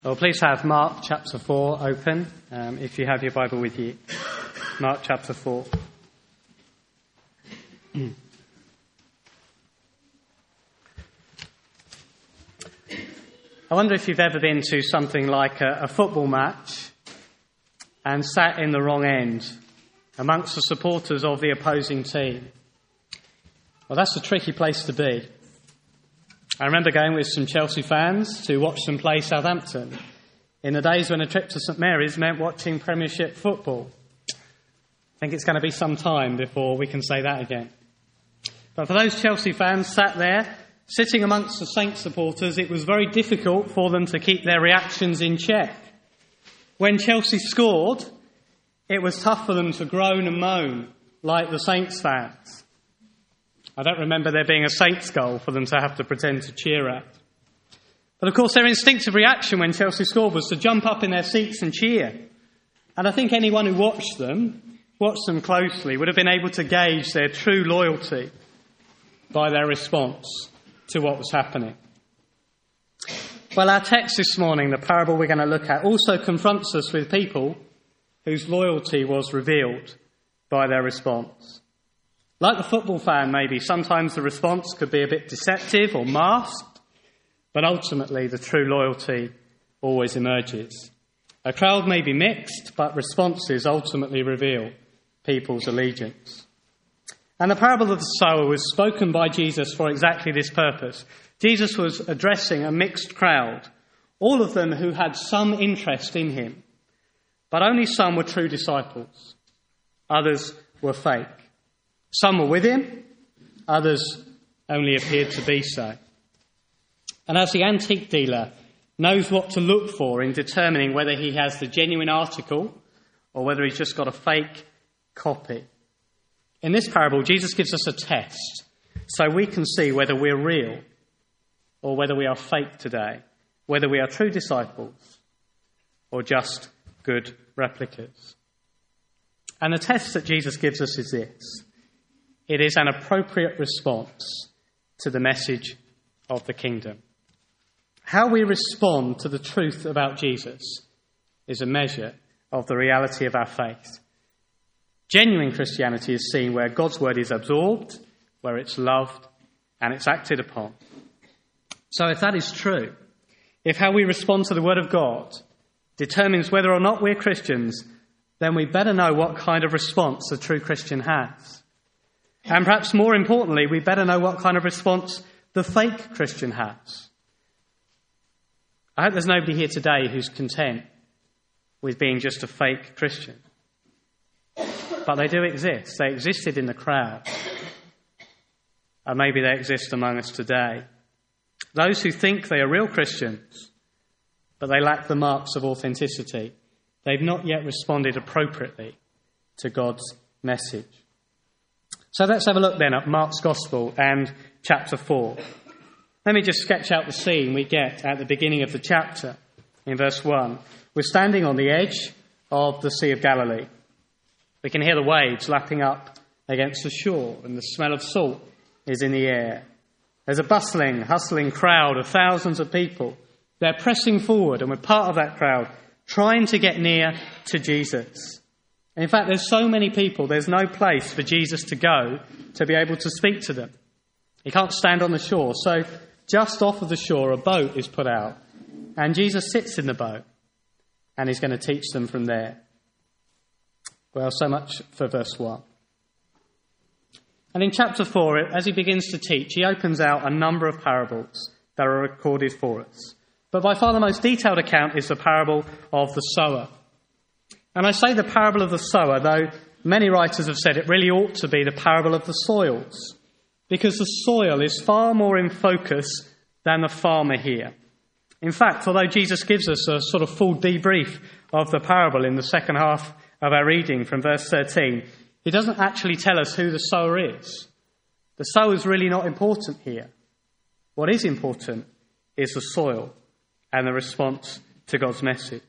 Well, please have Mark chapter 4 open, if you have your Bible with you. Mark chapter 4. I wonder if you've ever been to something like a football match and sat in the wrong end amongst the supporters of the opposing team. Well, that's a tricky place to be. I remember going with some Chelsea fans to watch them play Southampton in the days when a trip to St Mary's meant watching Premiership football. I think it's going to be some time before we can say that again. But for those Chelsea fans sat there, sitting amongst the Saints supporters, it was very difficult for them to keep their reactions in check. When Chelsea scored, it was tough for them to groan and moan like the Saints fans. I don't remember there being a Saints goal for them to have to pretend to cheer at. But of course their instinctive reaction when Chelsea scored was to jump up in their seats and cheer. And I think anyone who watched them closely, would have been able to gauge their true loyalty by their response to what was happening. Well, our text this morning, the parable we're going to look at, also confronts us with people whose loyalty was revealed by their response. Like the football fan, maybe, sometimes the response could be a bit deceptive or masked, but ultimately the true loyalty always emerges. A crowd may be mixed, but responses ultimately reveal people's allegiance. And the parable of the sower was spoken by Jesus for exactly this purpose. Jesus was addressing a mixed crowd, all of them who had some interest in him, but only some were true disciples. Others were fake. Some were with him, others only appeared to be so. And as the antique dealer knows what to look for in determining whether he has the genuine article or whether he's just got a fake copy, in this parable, Jesus gives us a test so we can see whether we're real or whether we are fake today, whether we are true disciples or just good replicas. And the test that Jesus gives us is this. It is an appropriate response to the message of the kingdom. How we respond to the truth about Jesus is a measure of the reality of our faith. Genuine Christianity is seen where God's word is absorbed, where it's loved, and it's acted upon. So if that is true, if how we respond to the word of God determines whether or not we're Christians, then we better know what kind of response a true Christian has. And perhaps more importantly, we better know what kind of response the fake Christian has. I hope there's nobody here today who's content with being just a fake Christian. But they do exist. They existed in the crowd. And maybe they exist among us today. Those who think they are real Christians, but they lack the marks of authenticity. They've not yet responded appropriately to God's message. So let's have a look then at Mark's Gospel and chapter 4. Let me just sketch out the scene we get at the beginning of the chapter. In verse 1, we're standing on the edge of the Sea of Galilee. We can hear the waves lapping up against the shore, and the smell of salt is in the air. There's a bustling, hustling crowd of thousands of people. They're pressing forward, and we're part of that crowd, trying to get near to Jesus. In fact, there's so many people, there's no place for Jesus to go to be able to speak to them. He can't stand on the shore, so just off of the shore, a boat is put out, and Jesus sits in the boat, and he's going to teach them from there. Well, so much for verse 1. And in chapter 4, as he begins to teach, he opens out a number of parables that are recorded for us. But by far the most detailed account is the parable of the sower. And I say the parable of the sower, though many writers have said it really ought to be the parable of the soils, because the soil is far more in focus than the farmer here. In fact, although Jesus gives us a sort of full debrief of the parable in the second half of our reading from verse 13, he doesn't actually tell us who the sower is. The sower is really not important here. What is important is the soil and the response to God's message.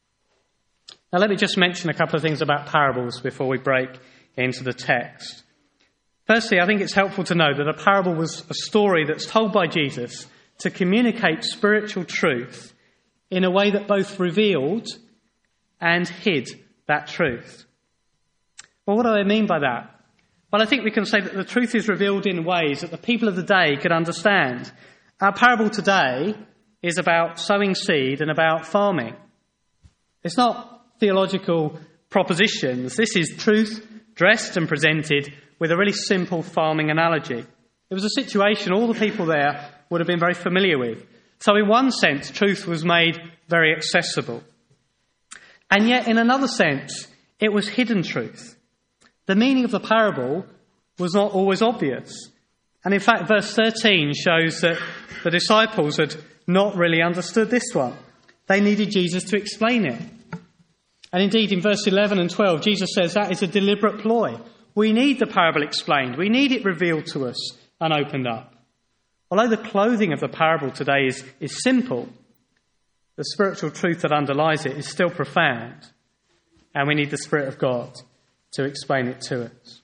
Now let me just mention a couple of things about parables before we break into the text. Firstly, I think it's helpful to know that a parable was a story that's told by Jesus to communicate spiritual truth in a way that both revealed and hid that truth. Well, what do I mean by that? Well, I think we can say that the truth is revealed in ways that the people of the day could understand. Our parable today is about sowing seed and about farming. It's not theological propositions. This is truth dressed and presented with a really simple farming analogy. It was a situation all the people there would have been very familiar with. So in one sense, truth was made very accessible. And yet, in another sense, it was hidden truth. The meaning of the parable was not always obvious. And in fact, verse 13 shows that the disciples had not really understood this one. They needed Jesus to explain it. And indeed, in verse 11 and 12, Jesus says that is a deliberate ploy. We need the parable explained. We need it revealed to us and opened up. Although the clothing of the parable today is simple, the spiritual truth that underlies it is still profound. And we need the Spirit of God to explain it to us.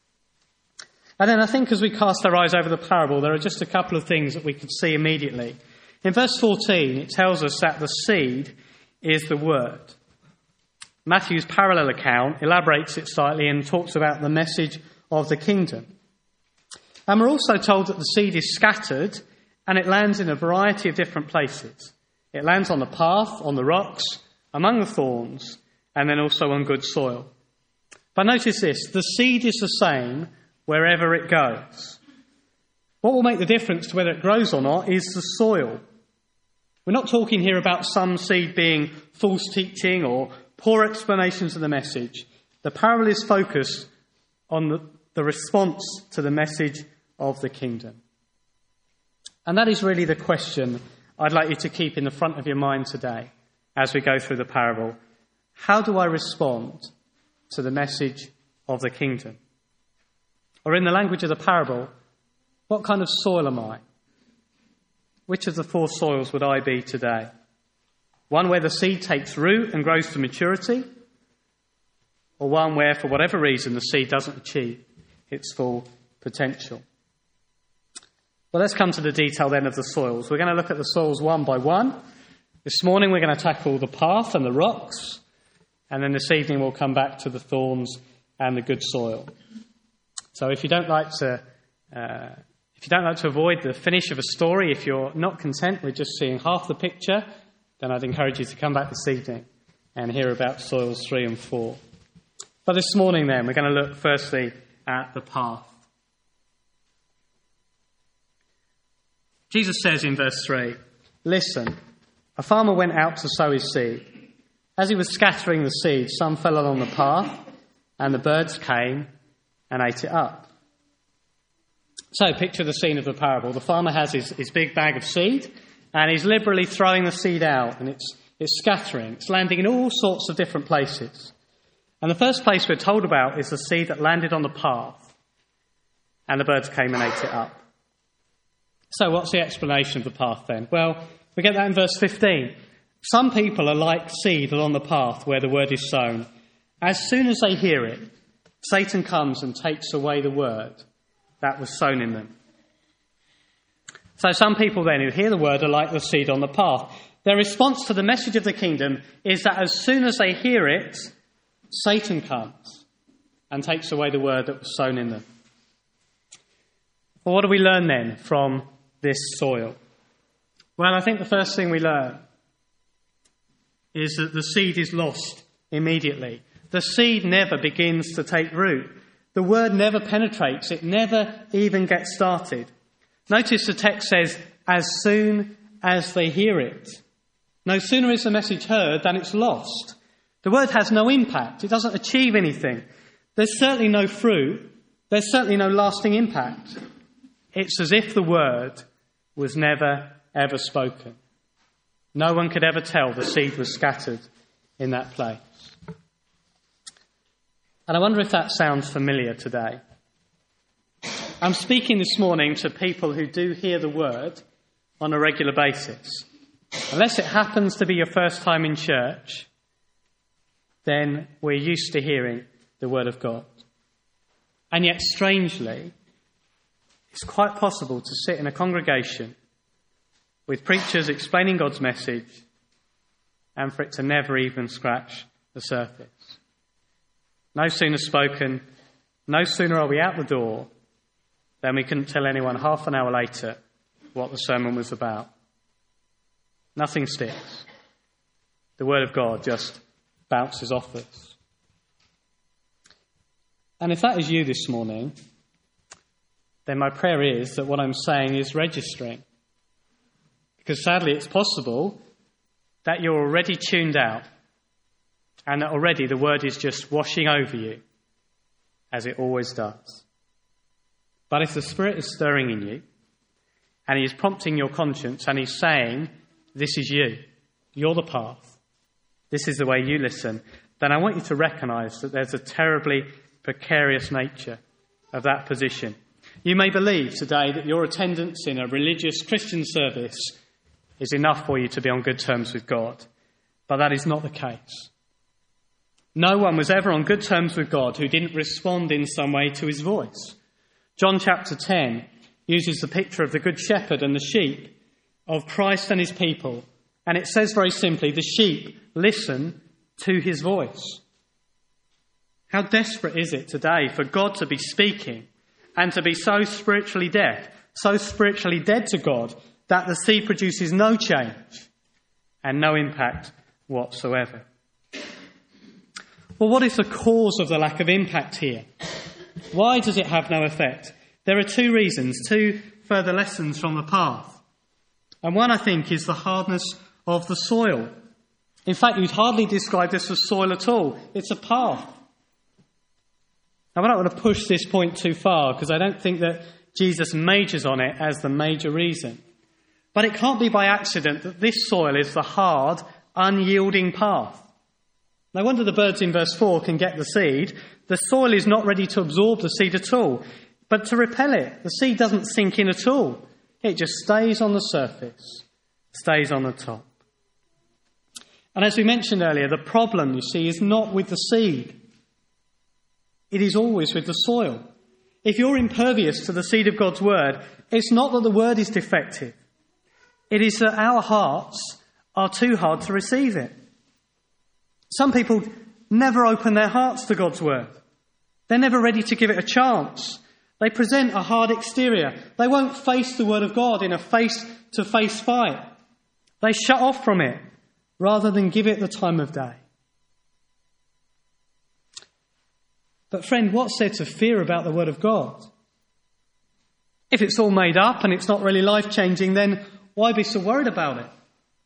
And then I think as we cast our eyes over the parable, there are just a couple of things that we could see immediately. In verse 14, it tells us that the seed is the word. Matthew's parallel account elaborates it slightly and talks about the message of the kingdom. And we're also told that the seed is scattered and it lands in a variety of different places. It lands on the path, on the rocks, among the thorns, and then also on good soil. But notice this, the seed is the same wherever it goes. What will make the difference to whether it grows or not is the soil. We're not talking here about some seed being false teaching or poor explanations of the message. The parable is focused on the response to the message of the kingdom. And that is really the question I'd like you to keep in the front of your mind today as we go through the parable. How do I respond to the message of the kingdom? Or in the language of the parable, what kind of soil am I? Which of the four soils would I be today? One where the seed takes root and grows to maturity, or one where, for whatever reason, the seed doesn't achieve its full potential? Well, let's come to the detail then of the soils. We're going to look at the soils one by one. This morning we're going to tackle the path and the rocks, and then this evening we'll come back to the thorns and the good soil. So if you don't like to avoid the finish of a story, if you're not content with just seeing half the picture, then I'd encourage you to come back this evening and hear about soils 3 and 4. But this morning then, we're going to look firstly at the path. Jesus says in verse 3, "Listen, a farmer went out to sow his seed. As he was scattering the seed, some fell along the path, and the birds came and ate it up." So picture the scene of the parable. The farmer has his big bag of seed, and he's liberally throwing the seed out, and it's scattering. It's landing in all sorts of different places. And the first place we're told about is the seed that landed on the path, and the birds came and ate it up. So what's the explanation of the path then? Well, we get that in verse 15. Some people are like seed along the path where the word is sown. As soon as they hear it, Satan comes and takes away the word that was sown in them. So some people then who hear the word are like the seed on the path. Their response to the message of the kingdom is that as soon as they hear it, Satan comes and takes away the word that was sown in them. Well, what do we learn then from this soil? Well, I think the first thing we learn is that the seed is lost immediately. The seed never begins to take root. The word never penetrates. It never even gets started. Notice the text says, as soon as they hear it. No sooner is the message heard than it's lost. The word has no impact. It doesn't achieve anything. There's certainly no fruit. There's certainly no lasting impact. It's as if the word was never, ever spoken. No one could ever tell the seed was scattered in that place. And I wonder if that sounds familiar today. I'm speaking this morning to people who do hear the word on a regular basis. Unless it happens to be your first time in church, then we're used to hearing the word of God. And yet, strangely, it's quite possible to sit in a congregation with preachers explaining God's message and for it to never even scratch the surface. No sooner spoken, no sooner are we out the door than we couldn't tell anyone half an hour later what the sermon was about. Nothing sticks. The word of God just bounces off us. And if that is you this morning, then my prayer is that what I'm saying is registering. Because sadly it's possible that you're already tuned out and that already the word is just washing over you, as it always does. But if the Spirit is stirring in you and he is prompting your conscience and he's saying, this is you, you're the path, this is the way you listen, then I want you to recognise that there's a terribly precarious nature of that position. You may believe today that your attendance in a religious Christian service is enough for you to be on good terms with God, but that is not the case. No one was ever on good terms with God who didn't respond in some way to his voice. John chapter 10 uses the picture of the good shepherd and the sheep, of Christ and his people, and it says very simply, the sheep listen to his voice. How desperate is it today for God to be speaking and to be so spiritually deaf, so spiritually dead to God, that the seed produces no change and no impact whatsoever. Well, what is the cause of the lack of impact here? Why does it have no effect? There are two reasons, two further lessons from the path. And one, I think, is the hardness of the soil. In fact, you'd hardly describe this as soil at all. It's a path. Now, I don't want to push this point too far because I don't think that Jesus majors on it as the major reason. But it can't be by accident that this soil is the hard, unyielding path. No wonder the birds in verse 4 can get the seed. The soil is not ready to absorb the seed at all, but to repel it. The seed doesn't sink in at all. It just stays on the surface, stays on the top. And as we mentioned earlier, the problem, you see, is not with the seed. It is always with the soil. If you're impervious to the seed of God's word, it's not that the word is defective. It is that our hearts are too hard to receive it. Some people never open their hearts to God's word. They're never ready to give it a chance. They present a hard exterior. They won't face the word of God in a face-to-face fight. They shut off from it rather than give it the time of day. But friend, what's there to fear about the word of God? If it's all made up and it's not really life-changing, then why be so worried about it?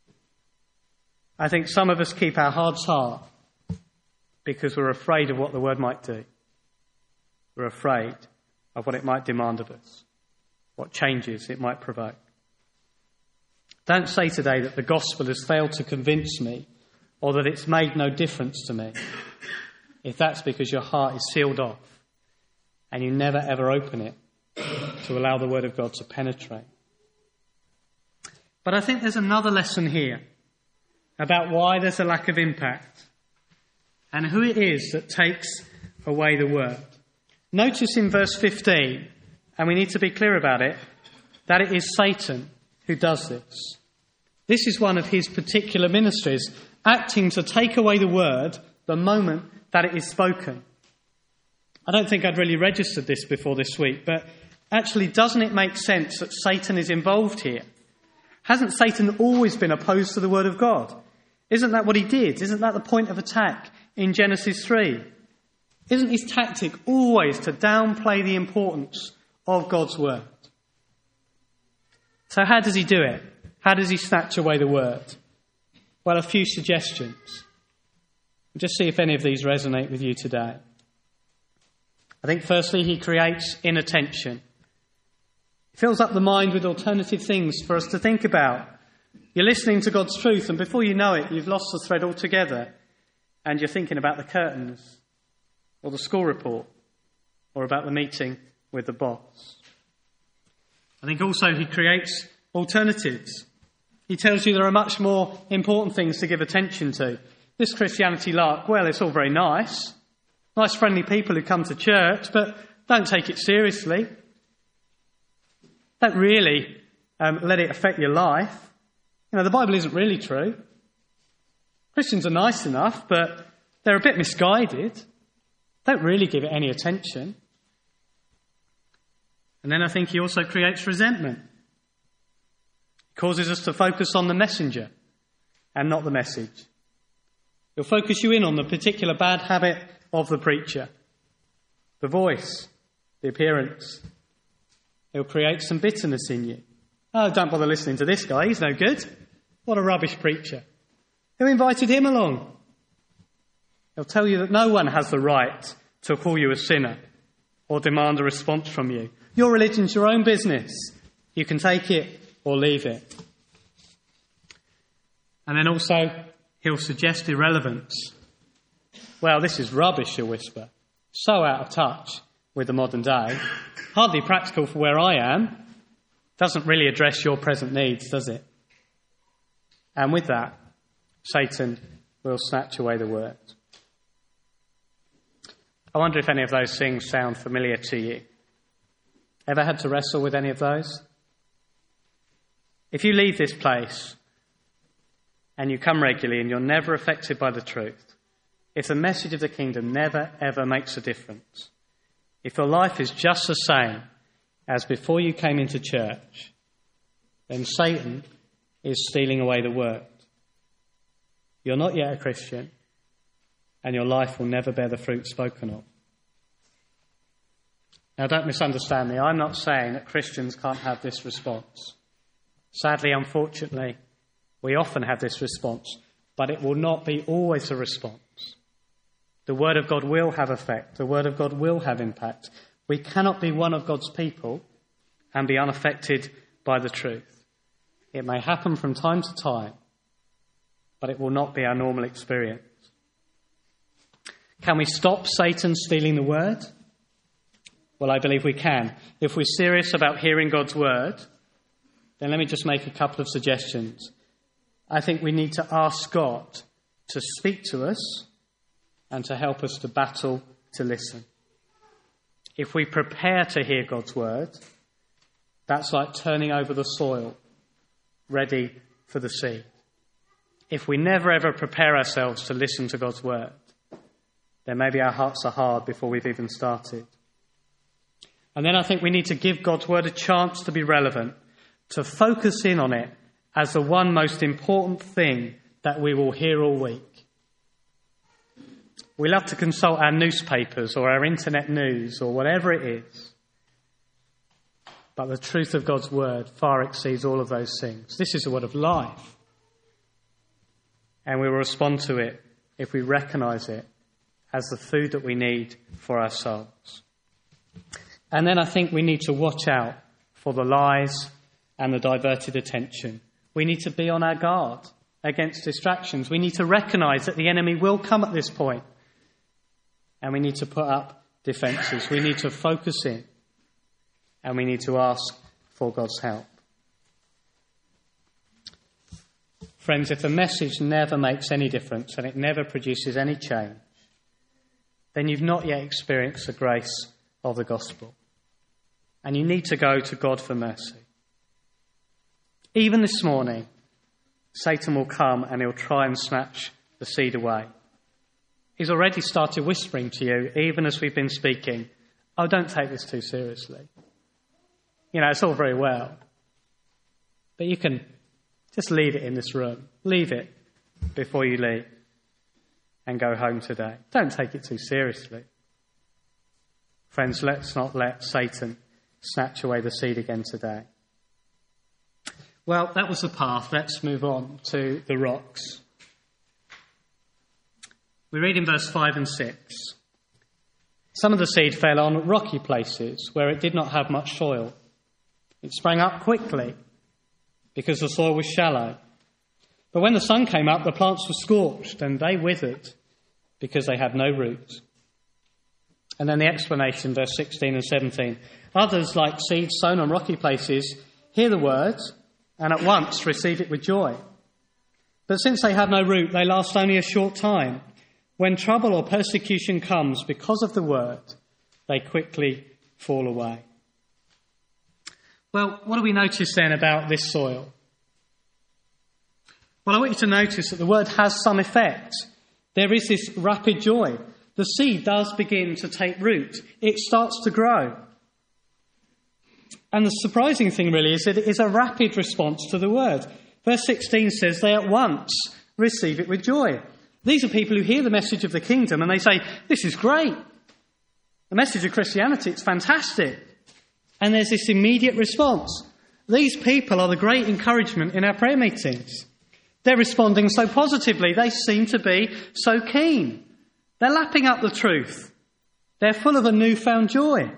I think some of us keep our hearts hard because we're afraid of what the word might do. We're afraid of what it might demand of us, what changes it might provoke. Don't say today that the gospel has failed to convince me or that it's made no difference to me, if that's because your heart is sealed off and you never ever open it to allow the word of God to penetrate. But I think there's another lesson here about why there's a lack of impact and who it is that takes away the word. Notice in verse 15, and we need to be clear about it, that it is Satan who does this. This is one of his particular ministries, acting to take away the word the moment that it is spoken. I don't think I'd really registered this before this week, but actually, doesn't it make sense that Satan is involved here? Hasn't Satan always been opposed to the word of God? Isn't that what he did? Isn't that the point of attack in Genesis 3? Isn't his tactic always to downplay the importance of God's word? So how does he do it? How does he snatch away the word? Well, a few suggestions. Just see if any of these resonate with you today. I think firstly, he creates inattention. He fills up the mind with alternative things for us to think about. You're listening to God's truth, and before you know it, you've lost the thread altogether, and you're thinking about the curtains, or the school report, or about the meeting with the boss. I think also he creates alternatives. He tells you there are much more important things to give attention to. This Christianity lark, well, it's all very nice. Nice, friendly people who come to church, but don't take it seriously. Don't really let it affect your life. You know, the Bible isn't really true. Christians are nice enough, but they're a bit misguided. Don't really give it any attention. And then I think he also creates resentment. He causes us to focus on the messenger and not the message. He'll focus you in on the particular bad habit of the preacher, the voice, the appearance. He'll create some bitterness in you. Oh, don't bother listening to this guy, he's no good. What a rubbish preacher. Who invited him along? He'll tell you that no one has the right to call you a sinner or demand a response from you. Your religion's your own business. You can take it or leave it. And then also, he'll suggest irrelevance. Well, this is rubbish, you'll whisper. So out of touch with the modern day. Hardly practical for where I am. Doesn't really address your present needs, does it? And with that, Satan will snatch away the word. I wonder if any of those things sound familiar to you. Ever had to wrestle with any of those? If you leave this place and you come regularly and you're never affected by the truth, if the message of the kingdom never, ever makes a difference, if your life is just the same as before you came into church, then Satan is stealing away the word. You're not yet a Christian, and your life will never bear the fruit spoken of. Now, don't misunderstand me. I'm not saying that Christians can't have this response. Sadly, unfortunately, we often have this response, but it will not be always a response. The Word of God will have effect. The Word of God will have impact. We cannot be one of God's people and be unaffected by the truth. It may happen from time to time, but it will not be our normal experience. Can we stop Satan stealing the Word? Well, I believe we can. If we're serious about hearing God's Word, then let me just make a couple of suggestions. I think we need to ask God to speak to us and to help us to battle to listen. If we prepare to hear God's word, that's like turning over the soil, ready for the seed. If we never ever prepare ourselves to listen to God's word, then maybe our hearts are hard before we've even started. And then I think we need to give God's word a chance to be relevant, to focus in on it as the one most important thing that we will hear all week. We love to consult our newspapers or our internet news or whatever it is. But the truth of God's word far exceeds all of those things. This is the word of life. And we will respond to it if we recognise it as the food that we need for our souls. And then I think we need to watch out for the lies and the diverted attention. We need to be on our guard against distractions. We need to recognise that the enemy will come at this point. And we need to put up defences. We need to focus in. And we need to ask for God's help. Friends, if the message never makes any difference and it never produces any change, then you've not yet experienced the grace of the gospel. And you need to go to God for mercy. Even this morning, Satan will come and he'll try and snatch the seed away. He's already started whispering to you, even as we've been speaking, oh, don't take this too seriously. You know, it's all very well. But you can just leave it in this room. Leave it before you leave and go home today. Don't take it too seriously. Friends, let's not let Satan snatch away the seed again today. Well, that was the path. Let's move on to the rocks. We read in verse 5 and 6. Some of the seed fell on rocky places where it did not have much soil. It sprang up quickly because the soil was shallow. But when the sun came up, the plants were scorched and they withered because they had no root. And then the explanation, verse 16 and 17. Others, like seeds sown on rocky places, hear the word and at once receive it with joy. But since they have no root, they last only a short time. When trouble or persecution comes because of the word, they quickly fall away. Well, what do we notice then about this soil? Well, I want you to notice that the word has some effect. There is this rapid joy. The seed does begin to take root. It starts to grow. And the surprising thing really is that it is a rapid response to the word. Verse 16 says they at once receive it with joy. These are people who hear the message of the kingdom and they say, this is great. The message of Christianity, it's fantastic. And there's this immediate response. These people are the great encouragement in our prayer meetings. They're responding so positively. They seem to be so keen. They're lapping up the truth. They're full of a newfound joy.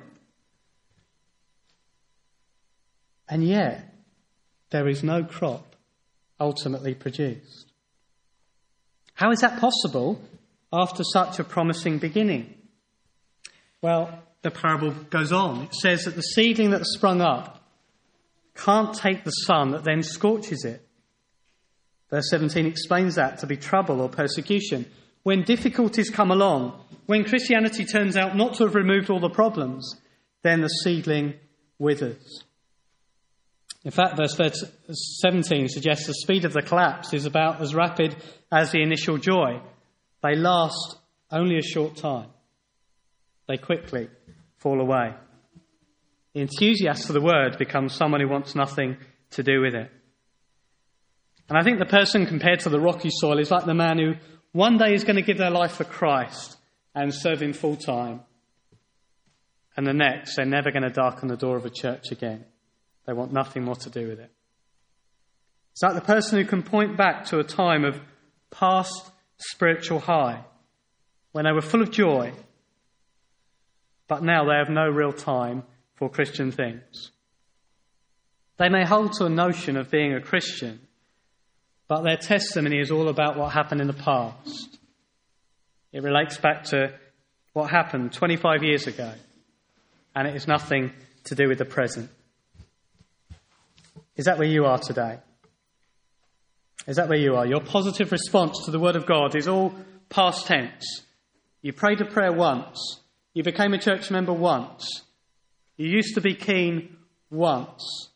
And yet, there is no crop ultimately produced. How is that possible after such a promising beginning? Well, the parable goes on. It says that the seedling that sprung up can't take the sun that then scorches it. Verse 17 explains that to be trouble or persecution. When difficulties come along, when Christianity turns out not to have removed all the problems, then the seedling withers. In fact, verse 17 suggests the speed of the collapse is about as rapid as the initial joy. They last only a short time. They quickly fall away. The enthusiast for the word becomes someone who wants nothing to do with it. And I think the person compared to the rocky soil is like the man who one day is going to give their life for Christ and serve him full time. And the next, they're never going to darken the door of a church again. They want nothing more to do with it. It's like the person who can point back to a time of past spiritual high when they were full of joy, but now they have no real time for Christian things. They may hold to a notion of being a Christian, but their testimony is all about what happened in the past. It relates back to what happened 25 years ago, and it has nothing to do with the present. Is that where you are today? Is that where you are? Your positive response to the Word of God is all past tense. You prayed a prayer once. You became a church member once. You used to be keen once.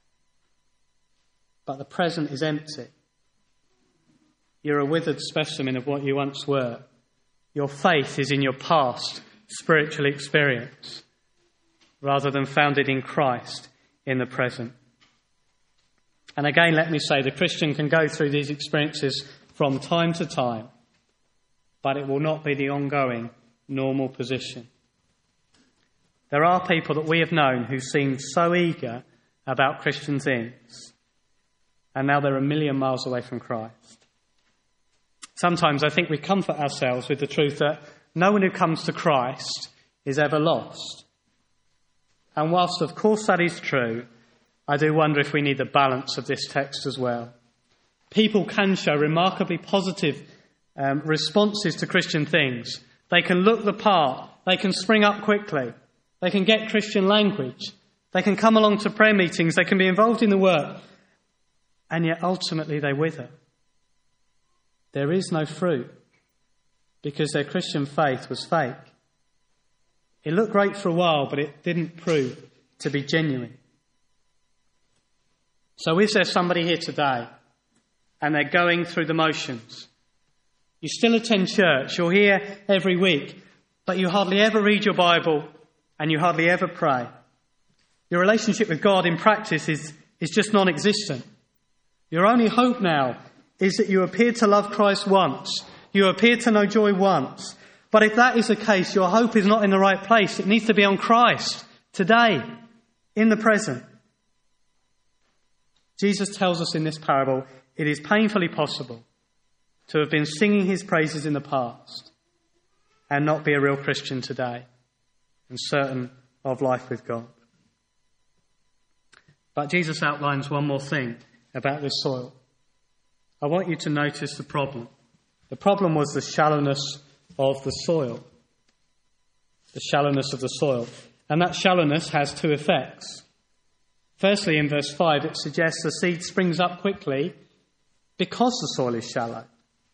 But the present is empty. You're a withered specimen of what you once were. Your faith is in your past spiritual experience rather than founded in Christ in the present. And again, let me say, the Christian can go through these experiences from time to time, but it will not be the ongoing, normal position. There are people that we have known who seemed so eager about Christian things, and now they're a million miles away from Christ. Sometimes I think we comfort ourselves with the truth that no one who comes to Christ is ever lost. And whilst of course that is true, I do wonder if we need the balance of this text as well. People can show remarkably positive responses to Christian things. They can look the part. They can spring up quickly. They can get Christian language. They can come along to prayer meetings. They can be involved in the work. And yet ultimately they wither. There is no fruit because their Christian faith was fake. It looked great for a while, but it didn't prove to be genuine. So is there somebody here today and they're going through the motions? You still attend church, you're here every week, but you hardly ever read your Bible and you hardly ever pray. Your relationship with God in practice is just non-existent. Your only hope now is that you appear to love Christ once, you appear to know joy once. But if that is the case, your hope is not in the right place. It needs to be on Christ today, in the present. Jesus tells us in this parable, it is painfully possible to have been singing his praises in the past and not be a real Christian today and certain of life with God. But Jesus outlines one more thing about this soil. I want you to notice the problem. The problem was the shallowness of the soil. The shallowness of the soil. And that shallowness has two effects. Firstly, in verse 5, it suggests the seed springs up quickly because the soil is shallow.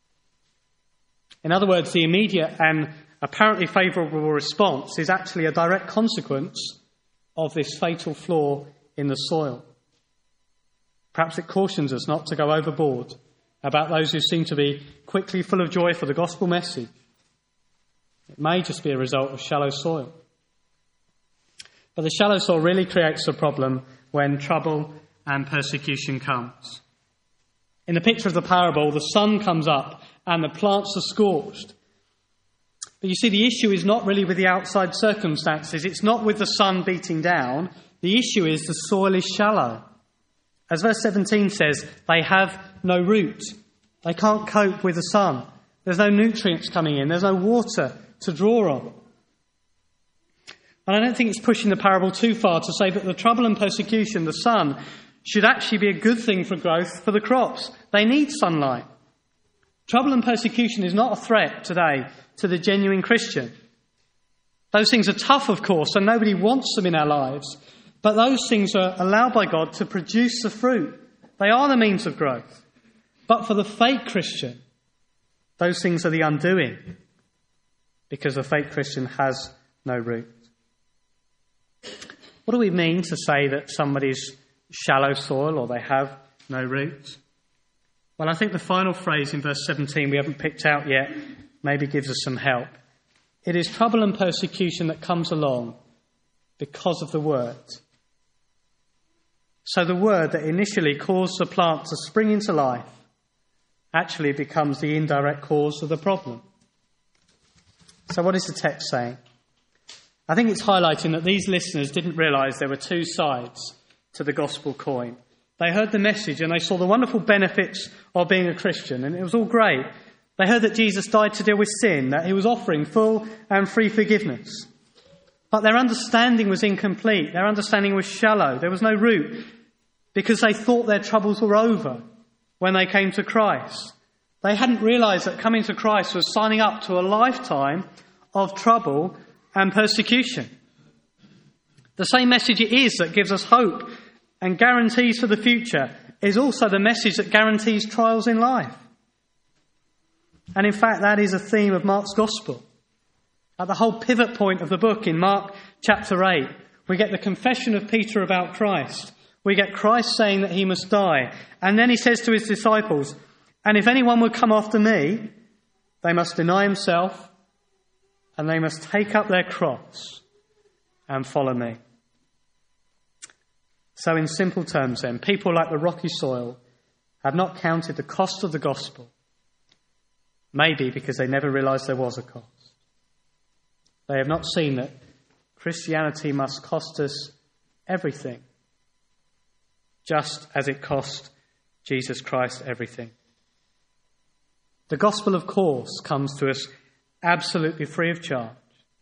In other words, the immediate and apparently favourable response is actually a direct consequence of this fatal flaw in the soil. Perhaps it cautions us not to go overboard about those who seem to be quickly full of joy for the gospel message. It may just be a result of shallow soil. But the shallow soil really creates a problem when trouble and persecution comes. In the picture of the parable, the sun comes up and the plants are scorched. But you see, the issue is not really with the outside circumstances. It's not with the sun beating down. The issue is the soil is shallow. As verse 17 says, they have no root. They can't cope with the sun. There's no nutrients coming in. There's no water to draw on. And I don't think it's pushing the parable too far to say that the trouble and persecution, the sun, should actually be a good thing for growth for the crops. They need sunlight. Trouble and persecution is not a threat today to the genuine Christian. Those things are tough, of course, and nobody wants them in our lives. But those things are allowed by God to produce the fruit. They are the means of growth. But for the fake Christian, those things are the undoing, because the fake Christian has no root. What do we mean to say that somebody's shallow soil or they have no root? Well, I think the final phrase in verse 17 we haven't picked out yet maybe gives us some help. It is trouble and persecution that comes along because of the word. So the word that initially caused the plant to spring into life actually becomes the indirect cause of the problem. So what is the text saying? I think it's highlighting that these listeners didn't realise there were two sides to the gospel coin. They heard the message and they saw the wonderful benefits of being a Christian, and it was all great. They heard that Jesus died to deal with sin, that he was offering full and free forgiveness. But their understanding was incomplete. Their understanding was shallow. There was no root, because they thought their troubles were over when they came to Christ. They hadn't realised that coming to Christ was signing up to a lifetime of trouble and persecution. The same message it is that gives us hope and guarantees for the future is also the message that guarantees trials in life. And in fact, that is a theme of Mark's Gospel. At the whole pivot point of the book in Mark chapter 8, we get the confession of Peter about Christ. We get Christ saying that he must die. And then he says to his disciples, and if anyone would come after me, they must deny himself and they must take up their cross and follow me. So in simple terms then, people like the rocky soil have not counted the cost of the gospel, maybe because they never realised there was a cost. They have not seen that Christianity must cost us everything, just as it cost Jesus Christ everything. The gospel, of course, comes to us absolutely free of charge,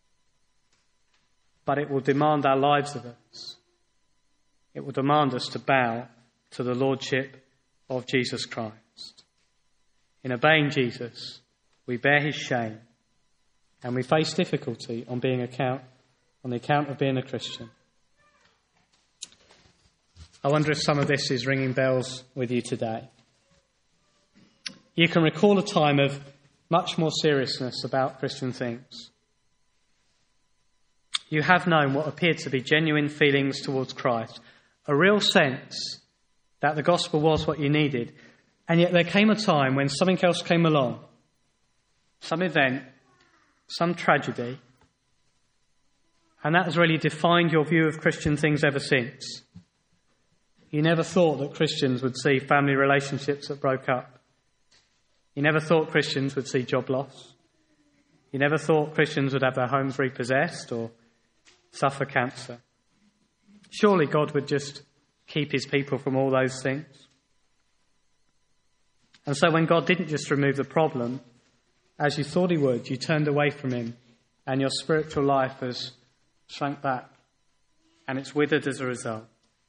but it will demand our lives of us. It will demand us to bow to the lordship of Jesus Christ. In obeying Jesus, we bear his shame and we face difficulty on the account of being a Christian. I wonder if some of this is ringing bells with you today. You can recall a time of much more seriousness about Christian things. You have known what appeared to be genuine feelings towards Christ, a real sense that the gospel was what you needed, and yet there came a time when something else came along, some event, some tragedy, and that has really defined your view of Christian things ever since. You never thought that Christians would see family relationships that broke up. You never thought Christians would see job loss. You never thought Christians would have their homes repossessed or suffer cancer. Surely God would just keep his people from all those things. And so when God didn't just remove the problem, as you thought he would, you turned away from him and your spiritual life has shrunk back and it's withered as a result.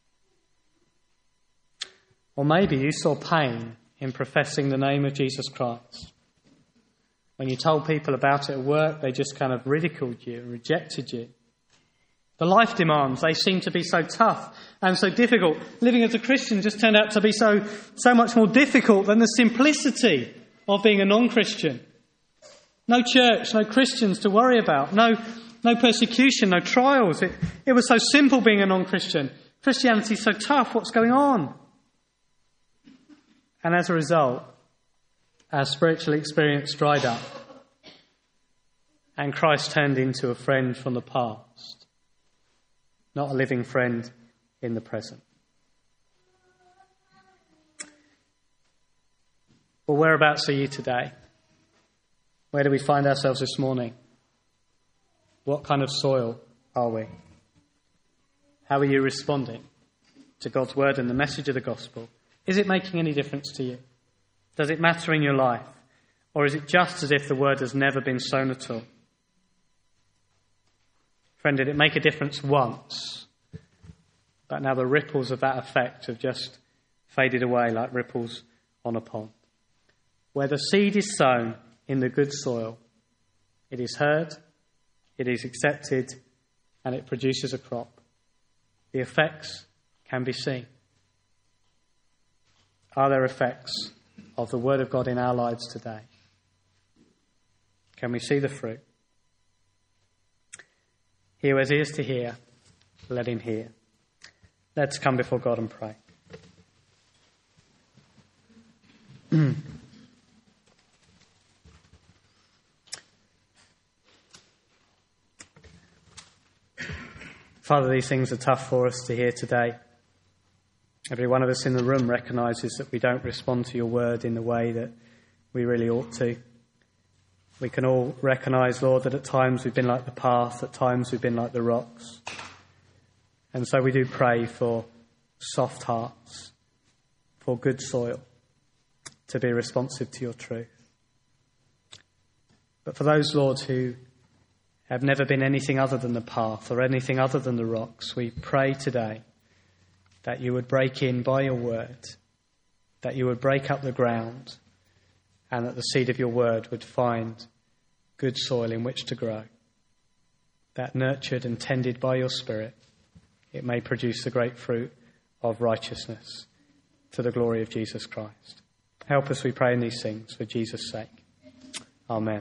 Or maybe you saw pain in professing the name of Jesus Christ. When you told people about it at work, they just kind of ridiculed you and rejected you. The life demands, they seem to be so tough and so difficult. Living as a Christian just turned out to be so much more difficult than the simplicity of being a non-Christian. No church, no Christians to worry about, no persecution, no trials. It was so simple being a non-Christian. Christianity's so tough, what's going on? And as a result, our spiritual experience dried up and Christ turned into a friend from the past, not a living friend in the present. Well, whereabouts are you today? Where do we find ourselves this morning? What kind of soil are we? How are you responding to God's word and the message of the gospel? Is it making any difference to you? Does it matter in your life? Or is it just as if the word has never been sown at all? Friend, did it make a difference once? But now the ripples of that effect have just faded away like ripples on a pond. Where the seed is sown in the good soil, it is heard, it is accepted, and it produces a crop. The effects can be seen. Are there effects of the Word of God in our lives today? Can we see the fruit? He who has ears to hear, let him hear. Let's come before God and pray. Father, these things are tough for us to hear today. Every one of us in the room recognises that we don't respond to your word in the way that we really ought to. We can all recognise, Lord, that at times we've been like the path, at times we've been like the rocks. And so we do pray for soft hearts, for good soil, to be responsive to your truth. But for those, Lord, who have never been anything other than the path or anything other than the rocks, we pray today that you would break in by your word, that you would break up the ground, and that the seed of your word would find good soil in which to grow. That nurtured and tended by your Spirit, it may produce the great fruit of righteousness to the glory of Jesus Christ. Help us, we pray, in these things for Jesus' sake. Amen.